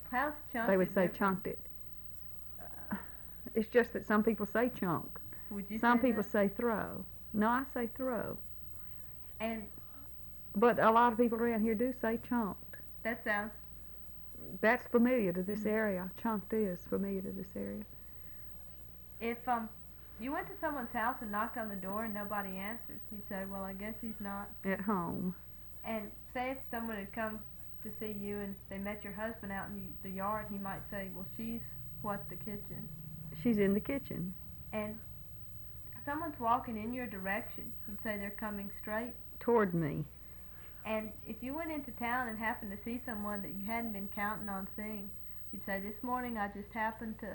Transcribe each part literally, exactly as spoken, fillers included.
How's chunked They would say different? chunked it. Uh, it's just that some people say chunk. Would you Some say people that? say throw. No, I say throw. And But a lot of people around here do say chunked. that sounds. That's familiar to this Mhm. area. Chunked is familiar to this area. If um you went to someone's house and knocked on the door and nobody answered, you'd say, well, I guess he's not. At home. And say if someone had come to see you and they met your husband out in the yard, he might say, well, she's what, the kitchen. She's in the kitchen. And someone's walking in your direction, you'd say they're coming straight. Toward me. And if you went into town and happened to see someone that you hadn't been counting on seeing, you'd say, this morning I just happened to,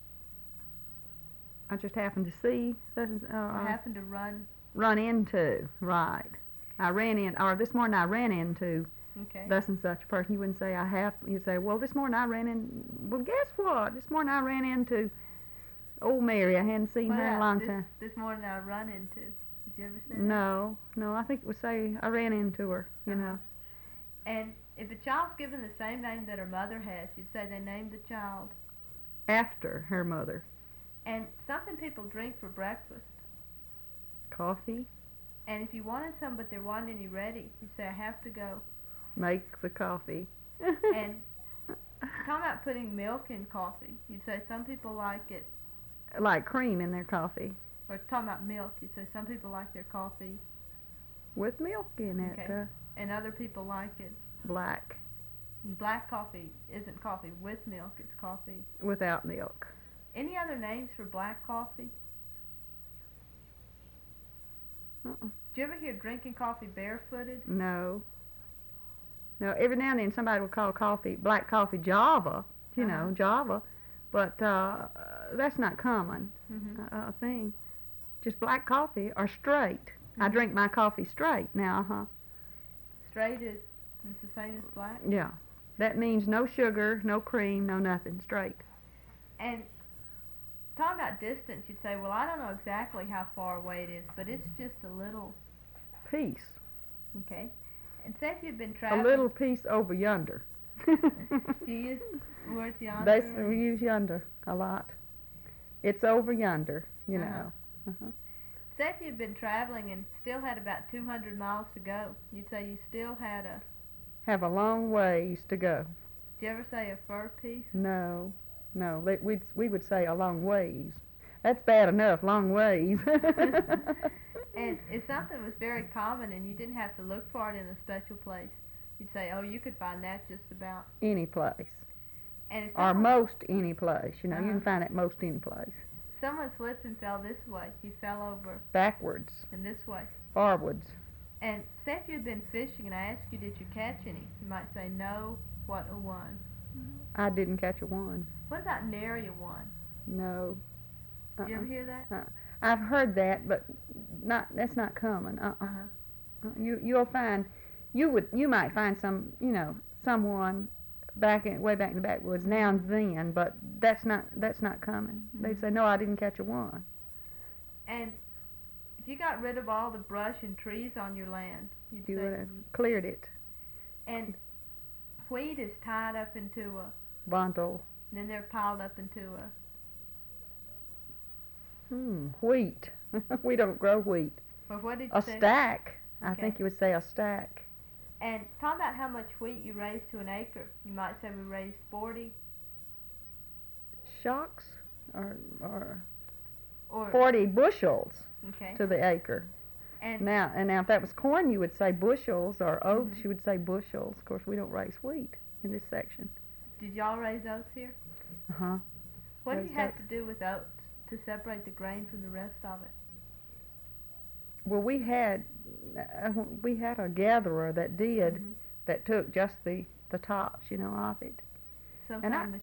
I just happened to see. Doesn't uh, I happened to run. run into. Right. I ran in, or this morning I ran into Okay. thus and such a person. You wouldn't say I have. You'd say, well, this morning I ran in. Well, guess what? This morning I ran into old Mary. I hadn't seen What her in a else? long this, time. This morning I run into. Did you ever say that? No, no. I think it would say I ran into her. You Uh-huh. know. And if a child's given the same name that her mother has, you'd say they named the child. After her mother. And something people drink for breakfast. Coffee. And if you wanted some but there wasn't any ready, you'd say, I have to go. Make the coffee. And talking about putting milk in coffee, you'd say some people like it. Like cream in their coffee. Or talking about milk, you'd say some people like their coffee With milk in it. Okay. Uh, and other people like it. black. And black coffee isn't coffee with milk, it's coffee. Without milk. Any other names for black coffee? Uh-uh. Did you ever hear drinking coffee barefooted? No. No, every now and then somebody will call coffee, black coffee Java, you Uh-huh. know, Java, but uh, that's not common, Mm-hmm. uh, a thing. Just black coffee or straight. I Mhm. drink my coffee straight now, uh-huh. Straight is it's the same as black. Yeah. That means no sugar, no cream, no nothing, straight. And talking about distance, you'd say, well, I don't know exactly how far away it is, but it's just a little, Peace. okay? And say if you've been A traveling. little piece over yonder. Do you use words yonder? They s- or- we use yonder a lot. It's over yonder, you Uh-huh. know. Uh-huh. Say if you'd been traveling and still had about two hundred miles to go, you'd say you still had a, Have a long ways to go. did you ever say a fur piece? No, no. Let- We'd, we would say a long ways. That's bad enough, long ways. And if something was very common and you didn't have to look for it in a special place, you'd say, oh, you could find that just about. Any place. And if Or someone, most any place. You know, you Uh-huh. can find it most any place. someone slipped and fell this way, you fell over, Backwards, and this way. forwards. And say if you'd been fishing and I asked you, did you catch any? You might say, no, what a one. I didn't catch a one. What about nary a one? No. Did you ever Uh-uh. hear that? I've heard that, but not. That's not common. Uh-uh. Uh-huh. Uh, You you'll find, you would you might find some you know someone back in way back in the backwoods now and then, but that's not that's not common. They'd Mhm. say no, I didn't catch a one. And if you got rid of all the brush and trees on your land, you'd You say, would have cleared it. and wheat is tied up into a, Bundle. then they're piled up into a, Hmm. Wheat. We don't grow wheat. or what did you A say? stack. I Okay. think you would say a stack. And talk about how much wheat you raise to an acre. You might say we raised forty, Shocks or or or, forty bushels okay. to the acre. And Now and now if that was corn you would say bushels, or oats Mhm. you would say bushels. Of course we don't raise wheat in this section. did y'all raise oats here? Uh huh. What do you Raised have oats. to do with oats to separate the grain from the rest of it? Well, we had uh, we had a gatherer that did Mhm. that took just the the tops, you know, of it. Some And kind I- of